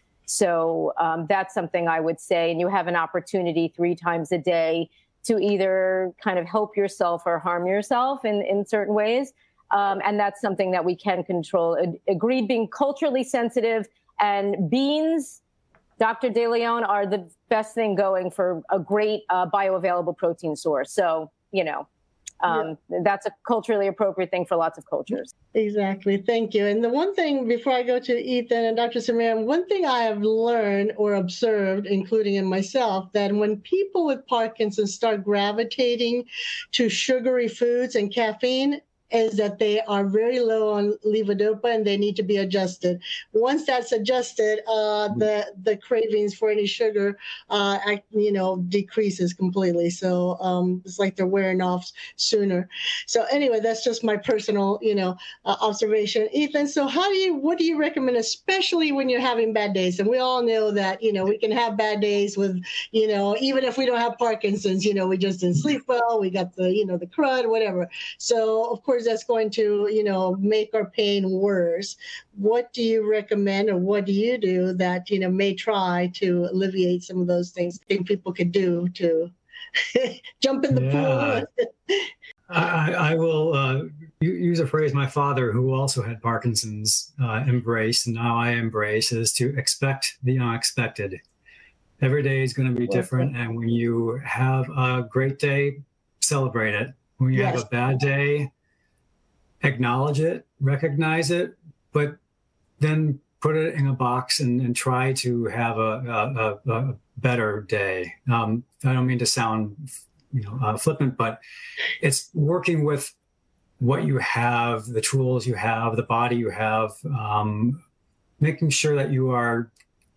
So um, that's something I would say. And you have an opportunity three times a day to either kind of help yourself or harm yourself in, in certain ways. Um, and that's something that we can control. Agreed, being culturally sensitive, and beans, Doctor DeLeon, are the best thing going for a great uh, bioavailable protein source. So, you know, um, yeah. that's a culturally appropriate thing for lots of cultures. Exactly. Thank you. And the one thing, before I go to Ethan and Doctor Samiran, one thing I have learned or observed, including in myself, that when people with Parkinson's start gravitating to sugary foods and caffeine, is that they are very low on levodopa and they need to be adjusted. Once that's adjusted, uh, the the cravings for any sugar, uh, you know, decreases completely. So um, it's like they're wearing off sooner. So anyway, that's just my personal, you know, uh, observation. Ethan, so how do you, what do you recommend, especially when you're having bad days? And we all know that, you know, we can have bad days with, you know, even if we don't have Parkinson's, you know, we just didn't sleep well, we got the, you know, the crud, whatever. So of course, that's going to, you know, make our pain worse. What do you recommend, or what do you do that, you know, may try to alleviate some of those things think people could do to jump in the yeah. pool? I, I will uh, use a phrase my father, who also had Parkinson's, uh, embraced, and now I embrace, is to expect the unexpected. Every day is going to be different. And when you have a great day, celebrate it. When you yes. have a bad day, acknowledge it, recognize it, but then put it in a box and, and try to have a, a, a better day. Um, I don't mean to sound, you know, uh, flippant, but it's working with what you have, the tools you have, the body you have, um, making sure that you are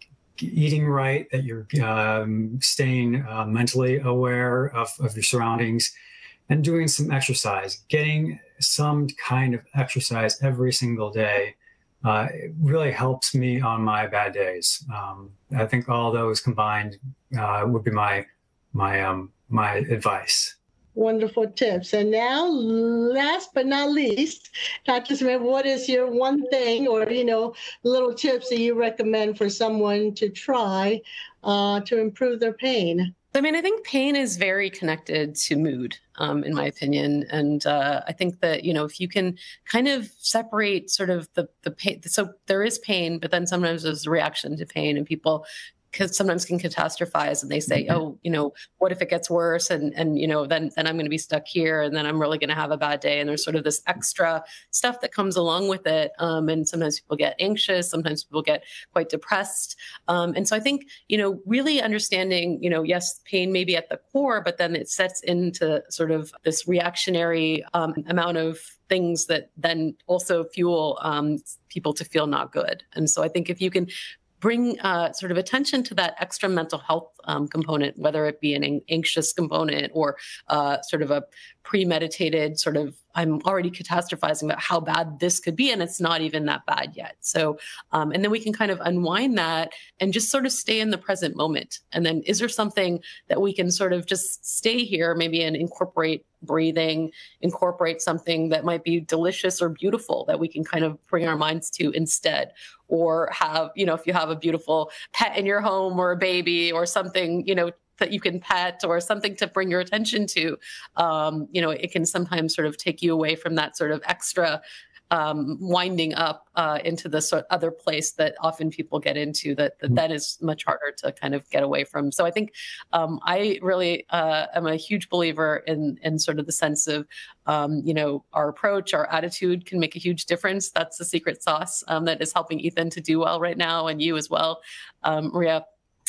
eating right, that you're um, staying uh, mentally aware of, of your surroundings, and doing some exercise, getting some kind of exercise every single day. Uh, it really helps me on my bad days. Um, I think all those combined uh, would be my my um, my advice. Wonderful tips. And now, last but not least, Doctor Smith, what is your one thing or, you know, little tips that you recommend for someone to try uh, to improve their pain? I mean, I think pain is very connected to mood, um, in my opinion. And uh, I think that, you know, if you can kind of separate sort of the, the pain, so there is pain, but then sometimes there's a reaction to pain, and people because sometimes can catastrophize and they say, oh, you know, what if it gets worse? And, and, you know, then, then I'm going to be stuck here and then I'm really going to have a bad day. And there's sort of this extra stuff that comes along with it. Um, and sometimes people get anxious. Sometimes people get quite depressed. Um, and so I think, you know, really understanding, you know, yes, pain may be at the core, but then it sets into sort of this reactionary um, amount of things that then also fuel um, people to feel not good. And so I think if you can bring uh, sort of attention to that extra mental health um, component, whether it be an anxious component or uh, sort of a premeditated sort of, I'm already catastrophizing about how bad this could be, and it's not even that bad yet. So, um, and then we can kind of unwind that and just sort of stay in the present moment. And then is there something that we can sort of just stay here, maybe and incorporate breathing, incorporate something that might be delicious or beautiful that we can kind of bring our minds to instead, or have, you know, if you have a beautiful pet in your home or a baby or something, you know, that you can pet or something to bring your attention to, um, you know, it can sometimes sort of take you away from that sort of extra um, winding up uh, into the sort of other place that often people get into that, that that is much harder to kind of get away from. So I think um, I really uh, am a huge believer in, in sort of the sense of, um, you know, our approach, our attitude can make a huge difference. That's the secret sauce um, that is helping Ethan to do well right now, and you as well, um, Maria.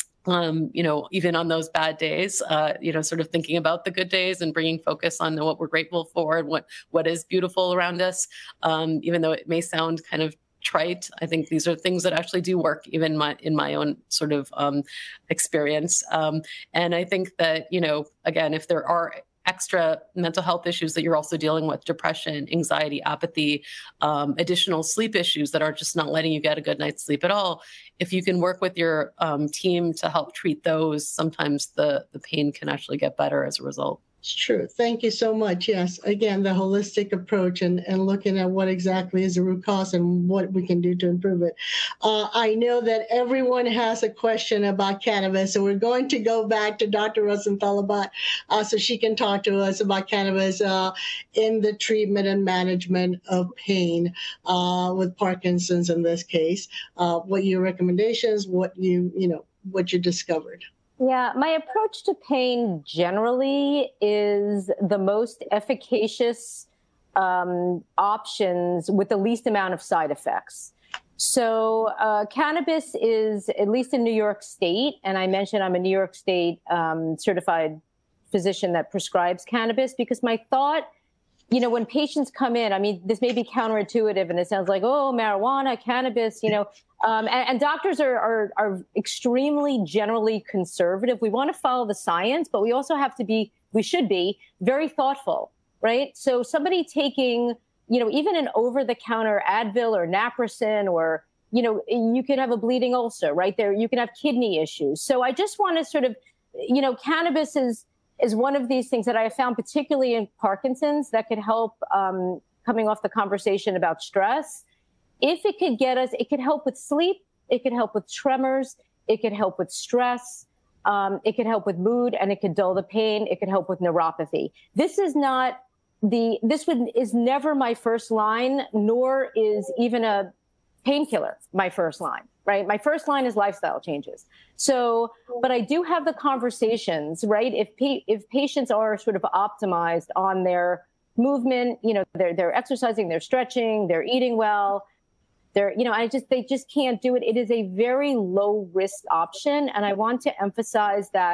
Um, you know, even on those bad days, uh, you know, sort of thinking about the good days and bringing focus on what we're grateful for and what, what is beautiful around us. Um, even though it may sound kind of trite, I think these are things that actually do work, even my, in my own sort of um, experience. Um, and I think that, you know, again, if there are extra mental health issues that you're also dealing with, depression, anxiety, apathy, um, additional sleep issues that are just not letting you get a good night's sleep at all. If you can work with your um, team to help treat those, sometimes the, the pain can actually get better as a result. It's true. Thank you so much. Yes. Again, the holistic approach and, and looking at what exactly is the root cause and what we can do to improve it. Uh, I know that everyone has a question about cannabis, so we're going to go back to Doctor Rosenthal uh, so she can talk to us about cannabis uh, in the treatment and management of pain uh, with Parkinson's in this case. Uh, what your recommendations, what you, you know, what you discovered. Yeah, my approach to pain generally is the most efficacious um, options with the least amount of side effects. So uh, cannabis is, at least in New York State, and I mentioned I'm a New York State um, certified physician that prescribes cannabis, because my thought, you know, when patients come in, I mean, this may be counterintuitive and it sounds like, oh, marijuana, cannabis, you know, um, and, and doctors are, are, are extremely generally conservative. We want to follow the science, but we also have to be, we should be very thoughtful, right? So somebody taking, you know, even an over-the-counter Advil or Naprosyn, or, you know, you can have a bleeding ulcer right there. You can have kidney issues. So I just want to sort of, you know, cannabis is, is one of these things that I have found, particularly in Parkinson's, that could help, um, coming off the conversation about stress. If it could get us, it could help with sleep, it could help with tremors, it could help with stress, um, it could help with mood, and it could dull the pain, it could help with neuropathy. This is not the, this would, is never my first line, nor is even a painkiller my first line. Right? My first line is lifestyle changes. So, but I do have the conversations, right? If pa- if patients are sort of optimized on their movement, you know, they're they're exercising, they're stretching, they're eating well, they're, you know, I just they just can't do it. It is a very low risk option, and I want to emphasize that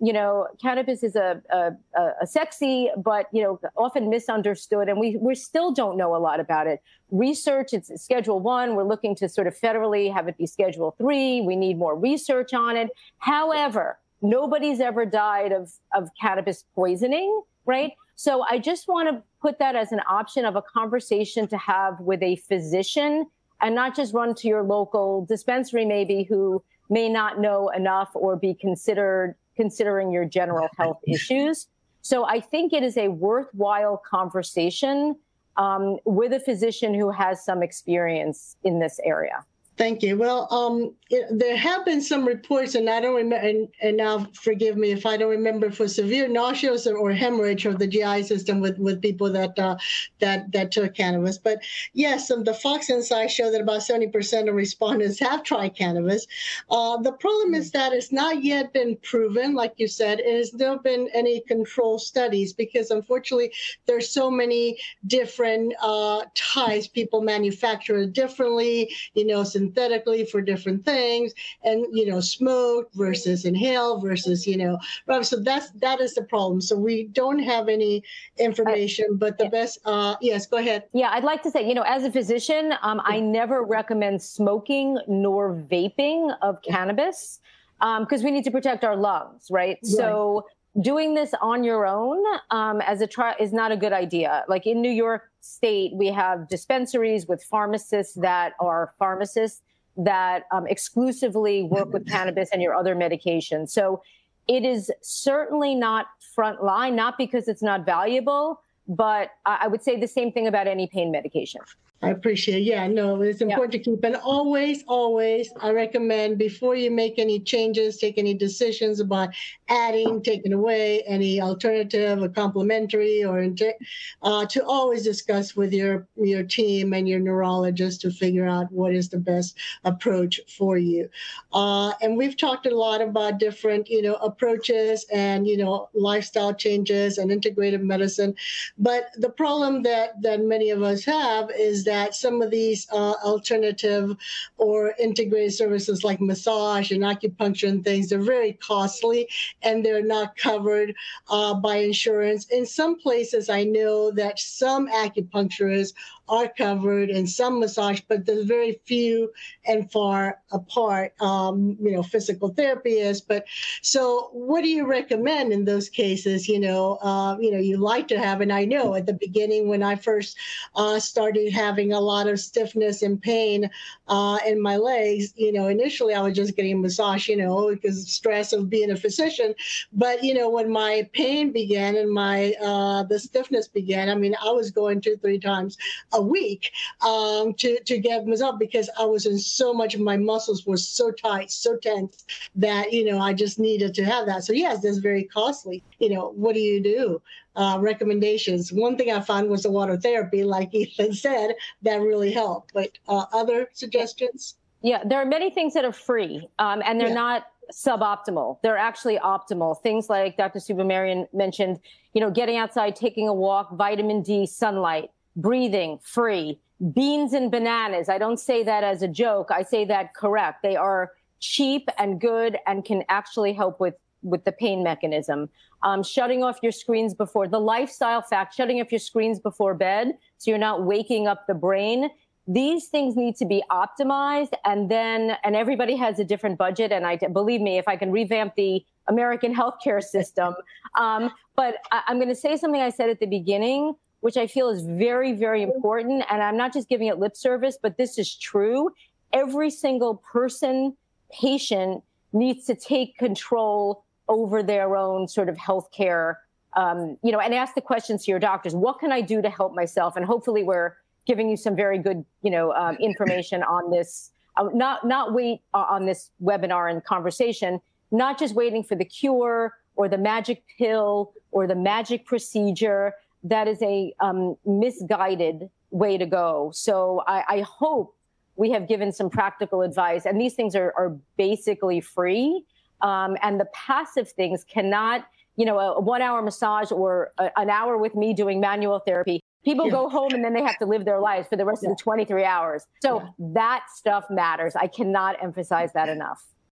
you know, cannabis is a, a, a sexy, but, you know, often misunderstood. And we, we still don't know a lot about it. Research, it's Schedule One. We're looking to sort of federally have it be Schedule Three. We need more research on it. However, nobody's ever died of, of cannabis poisoning, right? So I just want to put that as an option of a conversation to have with a physician, and not just run to your local dispensary maybe who may not know enough or be considered considering your general health issues. So I think it is a worthwhile conversation um, with a physician who has some experience in this area. Thank you. Well, um, it, there have been some reports, and I don't remember, and, and now forgive me if I don't remember, for severe nausea or hemorrhage of the G I system with, with people that uh, that that took cannabis. But yes, um, the Fox Insights show that about seventy percent of respondents have tried cannabis. Uh, the problem is that it's not yet been proven, like you said. It has not been any control studies because, unfortunately, there's so many different uh, types. People manufacture it differently, you know, synthetically for different things, and you know, smoke versus inhale versus, you know, so that's that is the problem. So we don't have any information, but the best uh yes, go ahead. Yeah, I'd like to say, you know, as a physician, um, I never recommend smoking nor vaping of cannabis because um, we need to protect our lungs, right? right. So doing this on your own um, as a trial is not a good idea. Like in New York State, we have dispensaries with pharmacists that are pharmacists that um, exclusively work with cannabis and your other medications. So it is certainly not front line, not because it's not valuable, but I would say the same thing about any pain medication. I appreciate it. Yeah, no, it's important yeah. to keep. And always, always, I recommend before you make any changes, take any decisions about adding, taking away any alternative or complementary, or uh, to always discuss with your, your team and your neurologist to figure out what is the best approach for you. Uh, and we've talked a lot about different, you know, approaches and, you know, lifestyle changes and integrative medicine. But the problem that, that many of us have is that that some of these uh, alternative or integrated services like massage and acupuncture and things, they're very costly and they're not covered uh, by insurance. In some places, I know that some acupuncturists are covered and some massage, but there's very few and far apart, um, you know, physical therapy is. But so what do you recommend in those cases? You know, uh, you know, you like to have, and I know at the beginning when I first uh, started having a lot of stiffness and pain uh, in my legs, you know, initially I was just getting a massage, you know, because stress of being a physician. But, you know, when my pain began and my, uh, the stiffness began, I mean, I was going two, three times a week um, to, to get massage because I was in so much, my muscles were so tight, so tense that, you know, I just needed to have that. So yes, that's very costly. You know, what do you do? Uh, recommendations. One thing I found was the water therapy, like Ethan said, that really helped. But uh, other suggestions? Yeah, there are many things that are free um, and they're yeah. not suboptimal. They're actually optimal. Things like Doctor Subramanian mentioned, you know, getting outside, taking a walk, vitamin D, sunlight, breathing, free, beans and bananas. I don't say that as a joke. I say that correct. They are cheap and good and can actually help with, with the pain mechanism. Um, shutting off your screens before, the lifestyle fact, shutting off your screens before bed so you're not waking up the brain. These things need to be optimized, and then, and everybody has a different budget. And I believe me, if I can revamp the American healthcare system. Um, but I, I'm going to say something I said at the beginning, which I feel is very, very important. And I'm not just giving it lip service, but this is true. Every single person, patient needs to take control over their own sort of healthcare, um, you know, and ask the questions to your doctors. What can I do to help myself? And hopefully we're giving you some very good, you know, um, information on this. Uh, not not wait uh, on this webinar and conversation. Not just waiting for the cure or the magic pill or the magic procedure. That is a um, misguided way to go. So I, I hope we have given some practical advice. And these things are, are basically free. Um, and the passive things cannot, you know, a one hour massage or a, an hour with me doing manual therapy. People yeah. go home and then they have to live their lives for the rest yeah. of the twenty-three hours. So yeah. that stuff matters. I cannot emphasize that enough.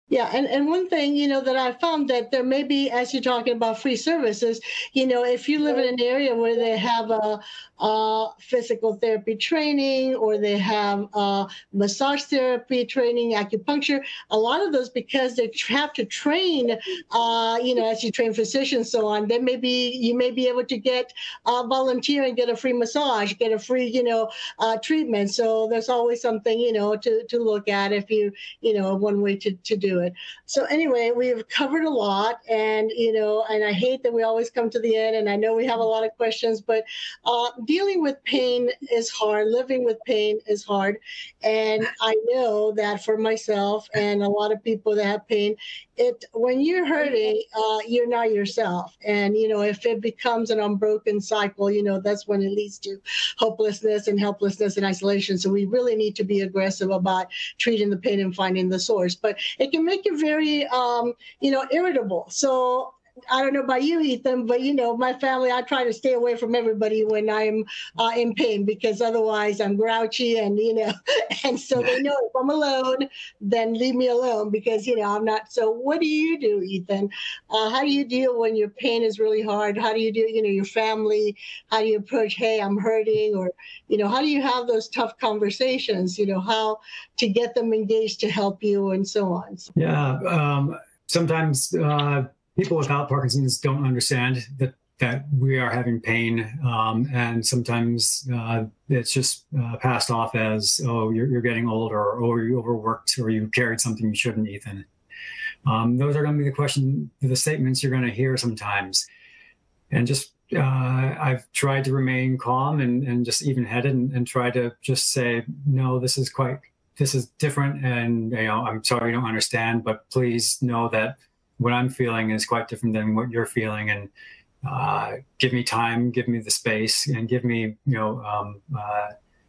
Yeah, and, and one thing, you know, that I found that there may be, as you're talking about free services, you know, if you live in an area where they have a, a physical therapy training or they have a massage therapy training, acupuncture, a lot of those, because they have to train, uh, you know, as you train physicians, so on, they may be, you may be able to get uh, volunteer and get a free massage, get a free, you know, uh, treatment. So there's always something, you know, to, to look at if you, you know, one way to, to do it. So anyway, we've covered a lot, and, you know, and I hate that we always come to the end, and I know we have a lot of questions, but uh, dealing with pain is hard. Living with pain is hard. And I know that for myself and a lot of people that have pain, it, when you're hurting, uh, you're not yourself. And, you know, if it becomes an unbroken cycle, you know, that's when it leads to hopelessness and helplessness and isolation. So we really need to be aggressive about treating the pain and finding the source. But it can make you very, um, you know, irritable. So I don't know about you, Ethan, but, you know, my family, I try to stay away from everybody when I'm uh, in pain, because otherwise I'm grouchy and, you know, and so they know if I'm alone, then leave me alone, because, you know, I'm not. So what do you do, Ethan? Uh, how do you deal when your pain is really hard? How do you do, you know, your family? How do you approach, hey, I'm hurting? Or, you know, how do you have those tough conversations, you know, how to get them engaged to help you and so on? Yeah. Um, sometimes, uh, people without Parkinson's don't understand that, that we are having pain. Um, and sometimes uh, it's just uh, passed off as, oh, you're, you're getting old, or, oh, you overworked, or you carried something you shouldn't, Ethan. Um, those are going to be the question, the statements you're going to hear sometimes. And just, uh, I've tried to remain calm and, and just even-headed and, and try to just say, no, this is quite, this is different. And, you know, I'm sorry you don't understand, but please know that what I'm feeling is quite different than what you're feeling, and uh, give me time, give me the space, and give me, you know, um, uh,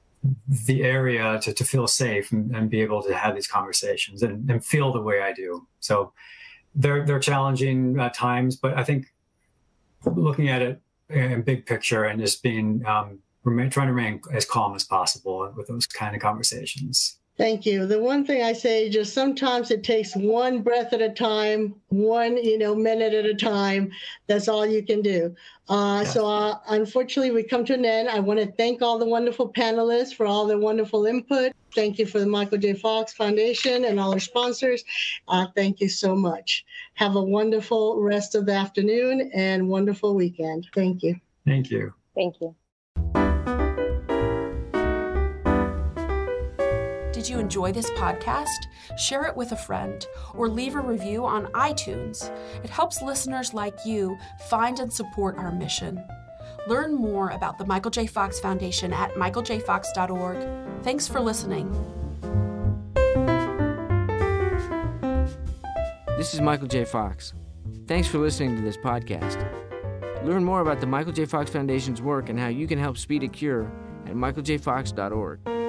the area to, to feel safe and, and be able to have these conversations and, and feel the way I do. So they're they're challenging uh, times, but I think looking at it in big picture and just being um, remain, trying to remain as calm as possible with those kind of conversations. Thank you. The one thing I say, just sometimes it takes one breath at a time, one, you know, minute at a time. That's all you can do. Uh, yes. So uh, unfortunately, we come to an end. I want to thank all the wonderful panelists for all their wonderful input. Thank you for the Michael J. Fox Foundation and all our sponsors. Uh, thank you so much. Have a wonderful rest of the afternoon and wonderful weekend. Thank you. Thank you. Thank you. Did you enjoy this podcast? Share it with a friend or leave a review on iTunes. It helps listeners like you find and support our mission. Learn more about the Michael J. Fox Foundation at michael j fox dot org. Thanks for listening. This is Michael J. Fox. Thanks for listening to this podcast. Learn more about the Michael J. Fox Foundation's work and how you can help speed a cure at michael j fox dot org.